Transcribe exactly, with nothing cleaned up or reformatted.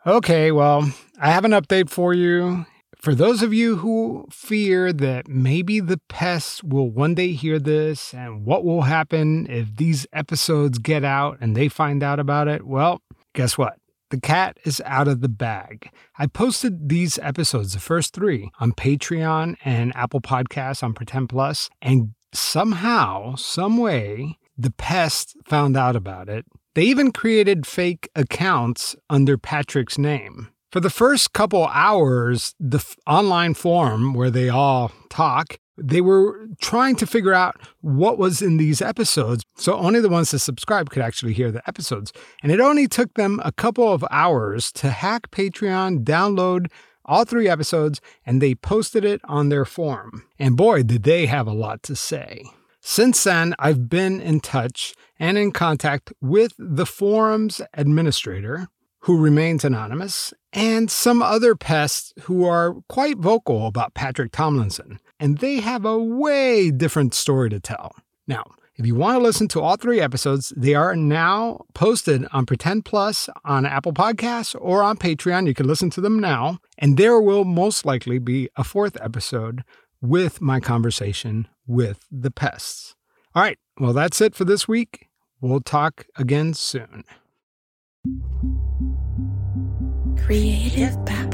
Okay, well, I have an update for you. For those of you who fear that maybe the pests will one day hear this and what will happen if these episodes get out and they find out about it, well, guess what? The cat is out of the bag. I posted these episodes, the first three, on Patreon and Apple Podcasts on Pretend Plus, and somehow, some way, the pests found out about it. They even created fake accounts under Patrick's name. For the first couple hours, the f- online forum where they all talk, they were trying to figure out what was in these episodes, so only the ones that subscribe could actually hear the episodes. And it only took them a couple of hours to hack Patreon, download all three episodes, and they posted it on their forum. And boy, did they have a lot to say. Since then, I've been in touch and in contact with the forum's administrator, who remains anonymous, and some other pests who are quite vocal about Patrick Tomlinson. And they have a way different story to tell. Now, if you want to listen to all three episodes, they are now posted on Pretend Plus, on Apple Podcasts, or on Patreon. You can listen to them now. And there will most likely be a fourth episode with my conversation with the pests. All right, well, that's it for this week. We'll talk again soon. Creative Back.